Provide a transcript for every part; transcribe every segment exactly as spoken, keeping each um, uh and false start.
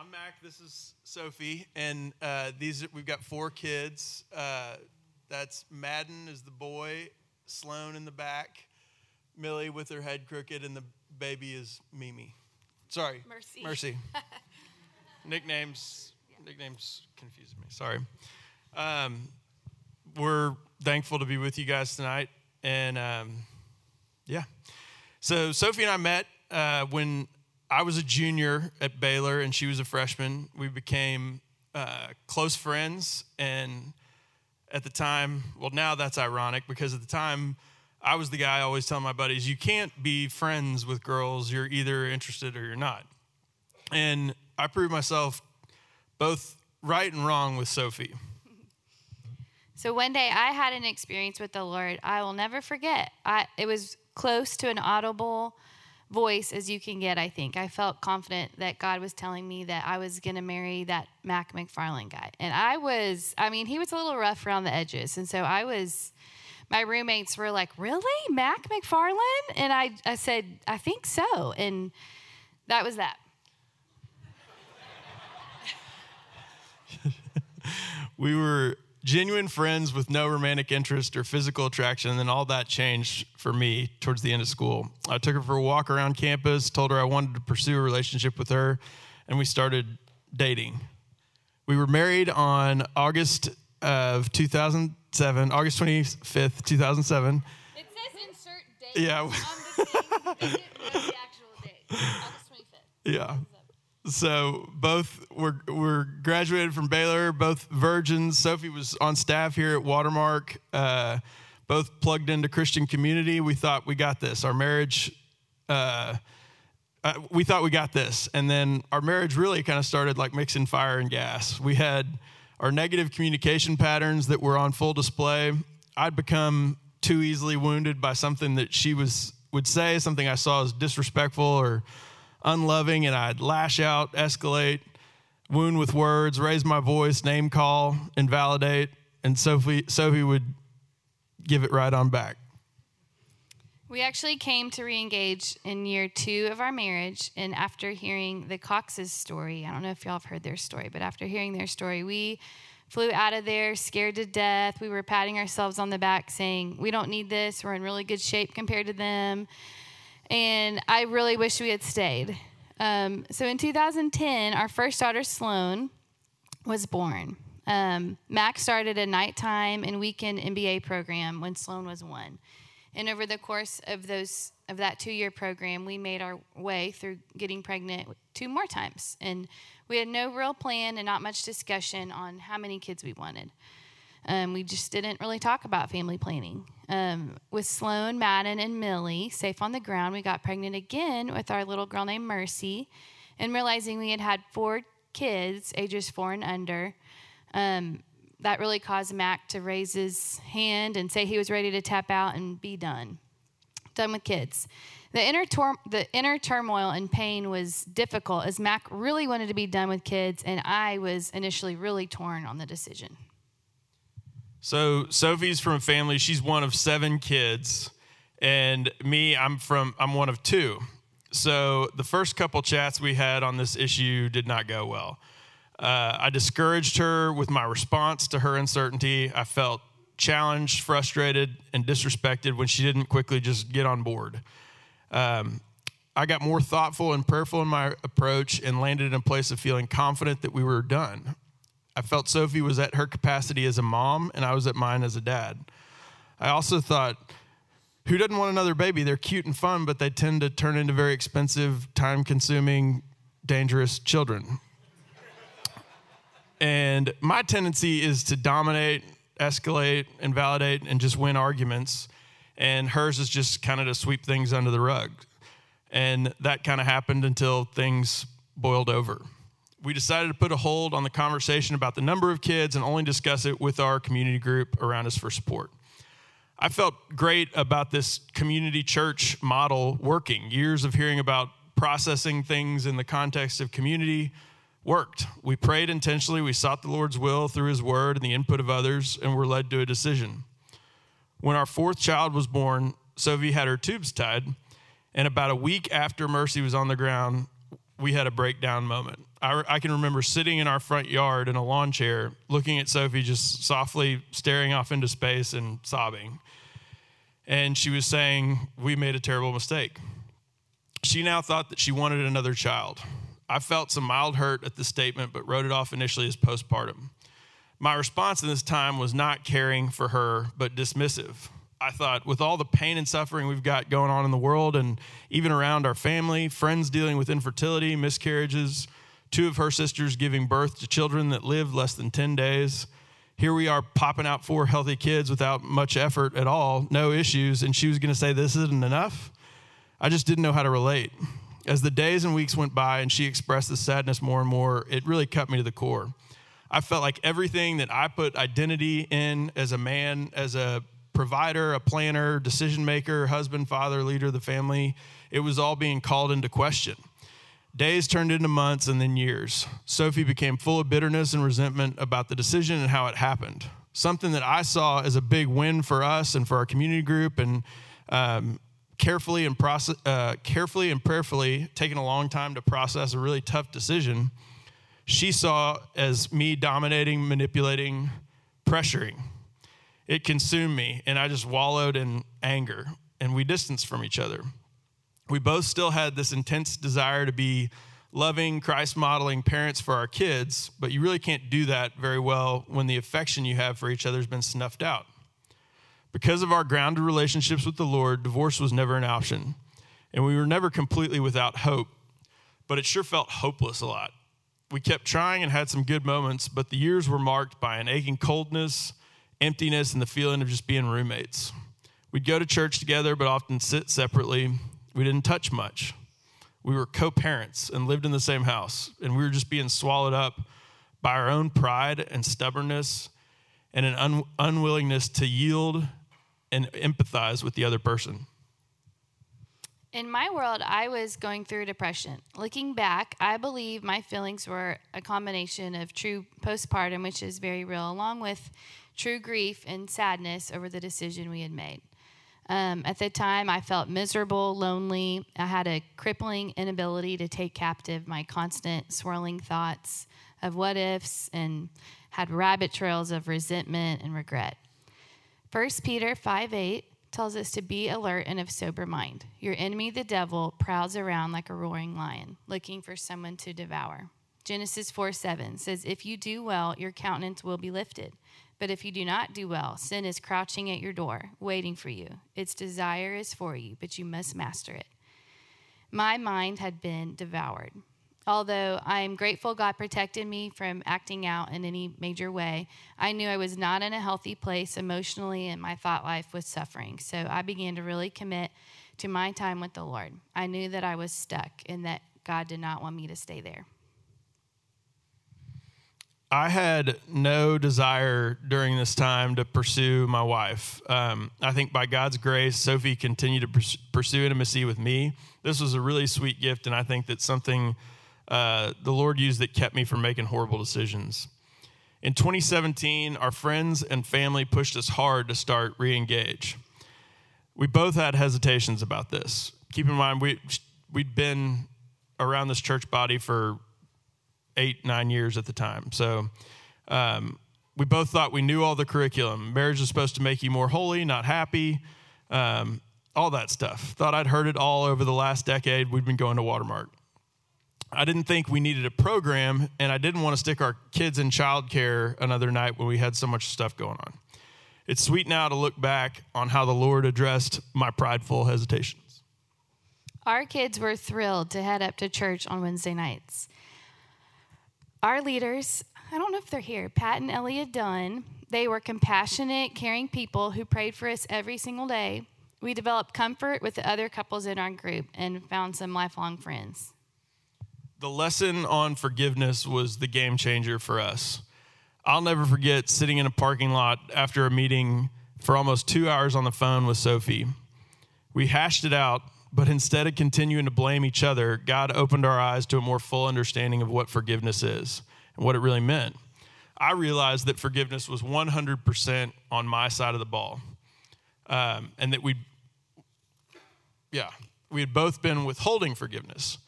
I'm Mac. This is Sophie, and uh, these we've got four kids. Uh, that's Madden is the boy, Sloan in the back, Millie with her head crooked, and the baby is Mimi. Sorry, Mercy. Mercy. nicknames, yeah. nicknames confuse me. Sorry. Um, we're thankful to be with you guys tonight, and um, yeah. So Sophie and I met uh, when I was a junior at Baylor and she was a freshman. We became uh, close friends, and at the time, well, now that's ironic because at the time, I was the guy always telling my buddies, you can't be friends with girls. You're either interested or you're not. And I proved myself both right and wrong with Sophie. So one day I had an experience with the Lord I will never forget. I, it was close to an audible voice as you can get, I think. I felt confident that God was telling me that I was going to marry that Mac McFarland guy. And I was, I mean, he was a little rough around the edges. And so I was, my roommates were like, really? Mac McFarland? And I, I said, I think so. And that was that. We were genuine friends with no romantic interest or physical attraction, and then all that changed for me towards the end of school. I took her for a walk around campus, told her I wanted to pursue a relationship with her, and we started dating. We were married on August of two thousand seven, August twenty-fifth, two thousand seven. It says insert date yeah. on the thing. It didn't know the actual date. August twenty-fifth. Yeah. So both were, were graduated from Baylor, both virgins. Sophie was on staff here at Watermark, uh, both plugged into Christian community. We thought we got this. Our marriage, uh, uh, we thought we got this. And then our marriage really kind of started like mixing fire and gas. We had our negative communication patterns that were on full display. I'd become too easily wounded by something that she was would say, something I saw as disrespectful or unloving, and I'd lash out, escalate, wound with words, raise my voice, name call, invalidate, and Sophie Sophie would give it right on back. We actually came to re-engage in year two of our marriage, and after hearing the Cox's story, I don't know if y'all have heard their story, but after hearing their story, we flew out of there scared to death. We were patting ourselves on the back saying, we don't need this. We're in really good shape compared to them. And I really wish we had stayed. Um, so in two thousand ten, our first daughter, Sloan, was born. Um, Mac started a nighttime and weekend M B A program when Sloan was one. And over the course of those of that two-year program, we made our way through getting pregnant two more times. And we had no real plan and not much discussion on how many kids we wanted. Um, we just didn't really talk about family planning. Um, with Sloan, Madden, and Millie safe on the ground, we got pregnant again with our little girl named Mercy. And realizing we had had four kids, ages four and under, um, that really caused Mac to raise his hand and say he was ready to tap out and be done. Done with kids. The inner, tor- the inner turmoil and pain was difficult as Mac really wanted to be done with kids, and I was initially really torn on the decision. So Sophie's from a family, she's one of seven kids, and me, I'm from, I'm one of two. So the first couple chats we had on this issue did not go well. Uh, I discouraged her with my response to her uncertainty. I felt challenged, frustrated, and disrespected when she didn't quickly just get on board. Um, I got more thoughtful and prayerful in my approach and landed in a place of feeling confident that we were done. I felt Sophie was at her capacity as a mom, and I was at mine as a dad. I also thought, who doesn't want another baby? They're cute and fun, but they tend to turn into very expensive, time-consuming, dangerous children. And my tendency is to dominate, escalate, invalidate, and just win arguments. And hers is just kind of to sweep things under the rug. And that kind of happened until things boiled over. We decided to put a hold on the conversation about the number of kids and only discuss it with our community group around us for support. I felt great about this community church model working. Years of hearing about processing things in the context of community worked. We prayed intentionally. We sought the Lord's will through his word and the input of others, and were led to a decision. When our fourth child was born, Sophie had her tubes tied, and about a week after Mercy was on the ground, we had a breakdown moment. I, I can remember sitting in our front yard in a lawn chair, looking at Sophie just softly staring off into space and sobbing. And she was saying, we made a terrible mistake. She now thought that she wanted another child. I felt some mild hurt at this statement, but wrote it off initially as postpartum. My response in this time was not caring for her, but dismissive. I thought, with all the pain and suffering we've got going on in the world and even around our family, friends dealing with infertility, miscarriages, two of her sisters giving birth to children that lived less than ten days, here we are popping out four healthy kids without much effort at all, no issues, and she was going to say this isn't enough? I just didn't know how to relate. As the days and weeks went by and she expressed the sadness more and more, it really cut me to the core. I felt like everything that I put identity in as a man, as a provider, a planner, decision maker, husband, father, leader of the family, it was all being called into question. Days turned into months and then years. Sophie became full of bitterness and resentment about the decision and how it happened. Something that I saw as a big win for us and for our community group, and um, carefully and process, uh, carefully and prayerfully taking a long time to process a really tough decision, she saw as me dominating, manipulating, pressuring. It consumed me, and I just wallowed in anger, and we distanced from each other. We both still had this intense desire to be loving, Christ-modeling parents for our kids, but you really can't do that very well when the affection you have for each other has been snuffed out. Because of our grounded relationships with the Lord, divorce was never an option, and we were never completely without hope, but it sure felt hopeless a lot. We kept trying and had some good moments, but the years were marked by an aching coldness, emptiness, and the feeling of just being roommates. We'd go to church together, but often sit separately. We didn't touch much. We were co-parents and lived in the same house, and we were just being swallowed up by our own pride and stubbornness and an un- unwillingness to yield and empathize with the other person. In my world, I was going through depression. Looking back, I believe my feelings were a combination of true postpartum, which is very real, along with true grief and sadness over the decision we had made. Um, at the time, I felt miserable, lonely. I had a crippling inability to take captive my constant swirling thoughts of what ifs, and had rabbit trails of resentment and regret. First Peter five eight tells us to be alert and of sober mind. Your enemy, the devil, prowls around like a roaring lion, looking for someone to devour. Genesis four seven says, if you do well, your countenance will be lifted. But if you do not do well, sin is crouching at your door, waiting for you. Its desire is for you, but you must master it. My mind had been devoured. Although I am grateful God protected me from acting out in any major way, I knew I was not in a healthy place emotionally, and my thought life was suffering. So I began to really commit to my time with the Lord. I knew that I was stuck and that God did not want me to stay there. I had no desire during this time to pursue my wife. Um, I think by God's grace, Sophie continued to pers- pursue intimacy with me. This was a really sweet gift, and I think that's something uh, the Lord used that kept me from making horrible decisions. In twenty seventeen, our friends and family pushed us hard to start re-engage. We both had hesitations about this. Keep in mind, we, we'd been around this church body for eight, nine years at the time. So um, we both thought we knew all the curriculum. Marriage is supposed to make you more holy, not happy, um, all that stuff. Thought I'd heard it all over the last decade. We'd been going to Watermark. I didn't think we needed a program, and I didn't want to stick our kids in childcare another night when we had so much stuff going on. It's sweet now to look back on how the Lord addressed my prideful hesitations. Our kids were thrilled to head up to church on Wednesday nights. Our leaders, I don't know if they're here, Pat and Elliot Dunn, they were compassionate, caring people who prayed for us every single day. We developed comfort with the other couples in our group and found some lifelong friends. The lesson on forgiveness was the game changer for us. I'll never forget sitting in a parking lot after a meeting for almost two hours on the phone with Sophie. We hashed it out, but instead of continuing to blame each other, God opened our eyes to a more full understanding of what forgiveness is and what it really meant. I realized that forgiveness was one hundred percent on my side of the ball, um, and that we, yeah, we had both been withholding forgiveness.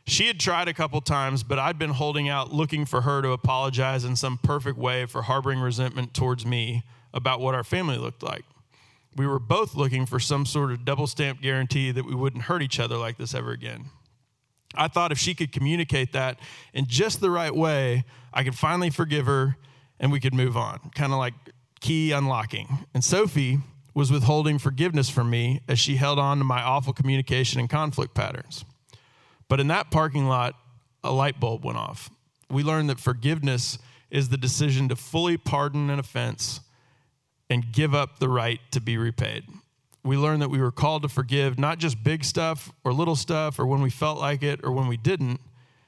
She had tried a couple times, but I'd been holding out looking for her to apologize in some perfect way for harboring resentment towards me about what our family looked like. We were both looking for some sort of double-stamped guarantee that we wouldn't hurt each other like this ever again. I thought if she could communicate that in just the right way, I could finally forgive her and we could move on, kind of like key unlocking. And Sophie was withholding forgiveness from me as she held on to my awful communication and conflict patterns. But in that parking lot, a light bulb went off. We learned that forgiveness is the decision to fully pardon an offense and give up the right to be repaid. We learned that we were called to forgive not just big stuff or little stuff or when we felt like it or when we didn't.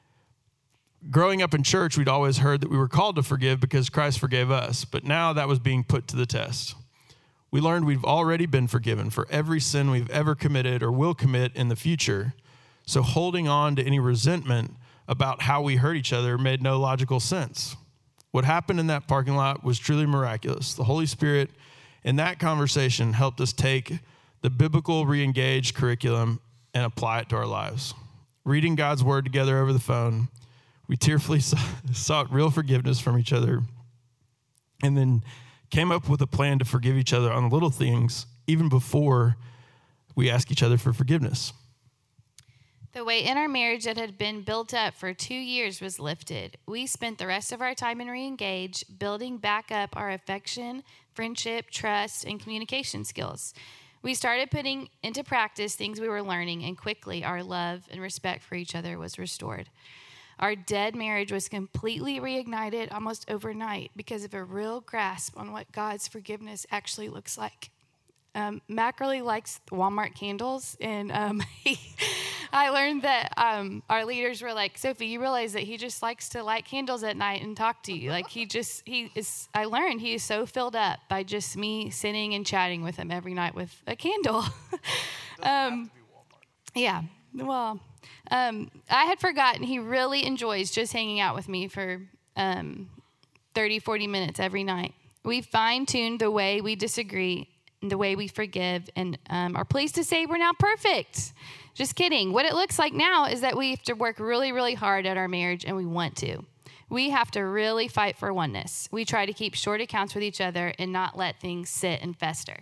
Growing up in church, we'd always heard that we were called to forgive because Christ forgave us, but now that was being put to the test. We learned we've already been forgiven for every sin we've ever committed or will commit in the future, so holding on to any resentment about how we hurt each other made no logical sense. What happened in that parking lot was truly miraculous. The Holy Spirit in that conversation helped us take the biblical re-engaged curriculum and apply it to our lives. Reading God's word together over the phone, we tearfully sought real forgiveness from each other and then came up with a plan to forgive each other on little things even before we ask each other for forgiveness. The weight in our marriage that had been built up for two years was lifted. We spent the rest of our time in Re-Engage building back up our affection, friendship, trust, and communication skills. We started putting into practice things we were learning, and quickly our love and respect for each other was restored. Our dead marriage was completely reignited almost overnight because of a real grasp on what God's forgiveness actually looks like. Um, Mac really likes Walmart candles, and um, he, I learned that um, our leaders were like, Sophie, you realize that he just likes to light candles at night and talk to you. Like he just, he is, I learned he is so filled up by just me sitting and chatting with him every night with a candle. um, yeah, well, um, I had forgotten he really enjoys just hanging out with me for um, thirty, forty minutes every night. We fine-tuned the way we disagree, the way we forgive, and um, are pleased to say we're now perfect. Just kidding. What it looks like now is that we have to work really, really hard at our marriage, and we want to. We have to really fight for oneness. We try to keep short accounts with each other and not let things sit and fester.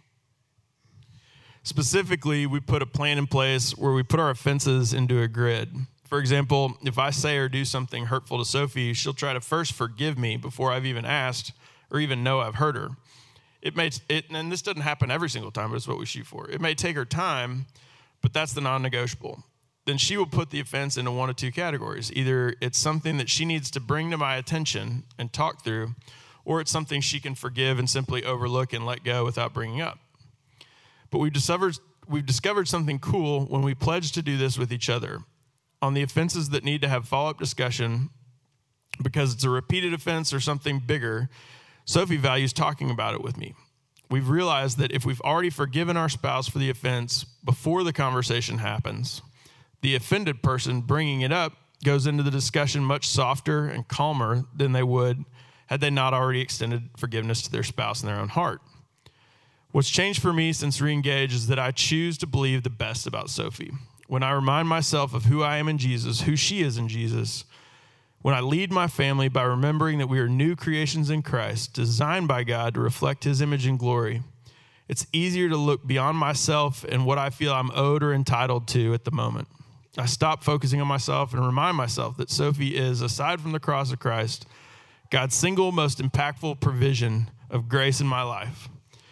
Specifically, we put a plan in place where we put our offenses into a grid. For example, if I say or do something hurtful to Sophie, she'll try to first forgive me before I've even asked or even know I've hurt her. It may, it, and this doesn't happen every single time, but it's what we shoot for. It may take her time, but that's the non-negotiable. Then she will put the offense into one of two categories. Either it's something that she needs to bring to my attention and talk through, or it's something she can forgive and simply overlook and let go without bringing up. But we've discovered, we've discovered something cool when we pledge to do this with each other. On the offenses that need to have follow-up discussion, because it's a repeated offense or something bigger, Sophie values talking about it with me. We've realized that if we've already forgiven our spouse for the offense before the conversation happens, the offended person bringing it up goes into the discussion much softer and calmer than they would had they not already extended forgiveness to their spouse in their own heart. What's changed for me since Re-Engage is that I choose to believe the best about Sophie. When I remind myself of who I am in Jesus, who she is in Jesus, when I lead my family by remembering that we are new creations in Christ, designed by God to reflect his image and glory, it's easier to look beyond myself and what I feel I'm owed or entitled to at the moment. I stop focusing on myself and remind myself that Sophie is, aside from the cross of Christ, God's single most impactful provision of grace in my life.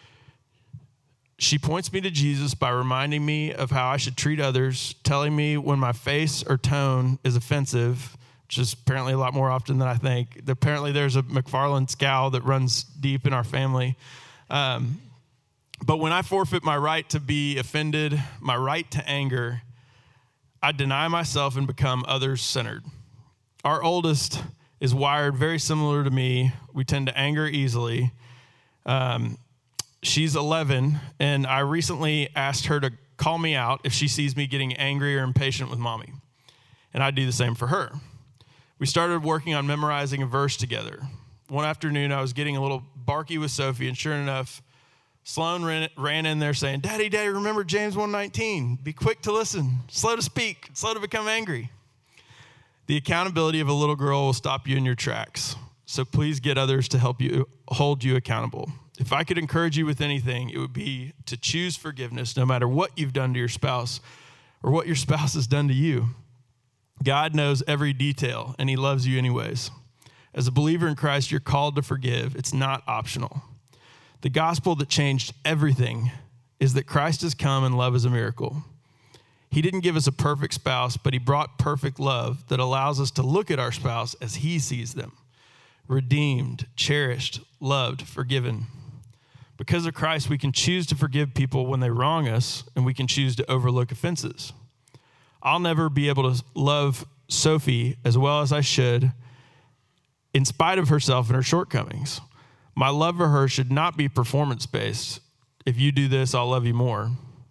She points me to Jesus by reminding me of how I should treat others, telling me when my face or tone is offensive, which is apparently a lot more often than I think. Apparently there's a McFarland scowl that runs deep in our family. Um, but when I forfeit my right to be offended, my right to anger, I deny myself and become others-centered. Our oldest is wired very similar to me. We tend to anger easily. Um, she's eleven, and I recently asked her to call me out if she sees me getting angry or impatient with mommy. And I do the same for her. We started working on memorizing a verse together. One afternoon, I was getting a little barky with Sophie, and sure enough, Sloan ran, ran in there saying, Daddy, Daddy, remember James one nineteen. Be quick to listen, slow to speak, slow to become angry. The accountability of a little girl will stop you in your tracks. So please get others to help you hold you accountable. If I could encourage you with anything, it would be to choose forgiveness no matter what you've done to your spouse or what your spouse has done to you. God knows every detail, and he loves you anyways. As a believer in Christ, you're called to forgive. It's not optional. The gospel that changed everything is that Christ has come and love is a miracle. He didn't give us a perfect spouse, but he brought perfect love that allows us to look at our spouse as he sees them. Redeemed, cherished, loved, forgiven. Because of Christ, we can choose to forgive people when they wrong us, and we can choose to overlook offenses. I'll never be able to love Sophie as well as I should, in spite of herself and her shortcomings. My love for her should not be performance-based. If you do this, I'll love you more,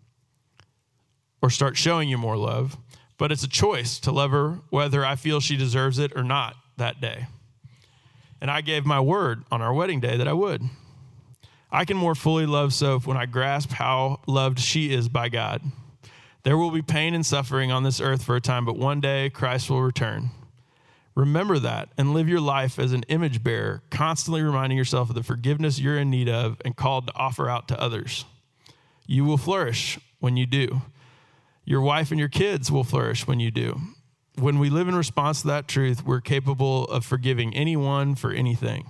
or start showing you more love. But it's a choice to love her whether I feel she deserves it or not that day. And I gave my word on our wedding day that I would. I can more fully love Soph when I grasp how loved she is by God. There will be pain and suffering on this earth for a time, but one day Christ will return. Remember that and live your life as an image bearer, constantly reminding yourself of the forgiveness you're in need of and called to offer out to others. You will flourish when you do. Your wife and your kids will flourish when you do. When we live in response to that truth, we're capable of forgiving anyone for anything.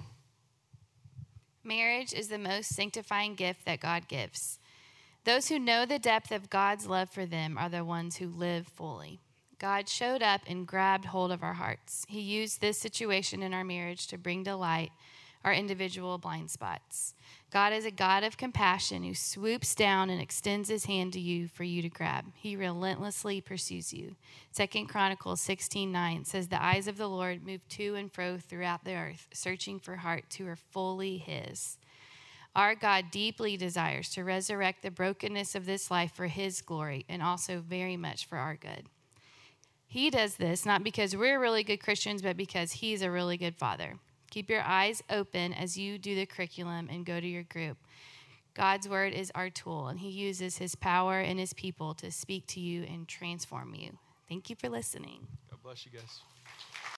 Marriage is the most sanctifying gift that God gives. Those who know the depth of God's love for them are the ones who live fully. God showed up and grabbed hold of our hearts. He used this situation in our marriage to bring to light our individual blind spots. God is a God of compassion who swoops down and extends his hand to you for you to grab. He relentlessly pursues you. Second Chronicles sixteen nine says, the eyes of the Lord move to and fro throughout the earth, searching for hearts who are fully his. Our God deeply desires to resurrect the brokenness of this life for his glory and also very much for our good. He does this not because we're really good Christians, but because he's a really good father. Keep your eyes open as you do the curriculum and go to your group. God's word is our tool, and he uses his power and his people to speak to you and transform you. Thank you for listening. God bless you guys.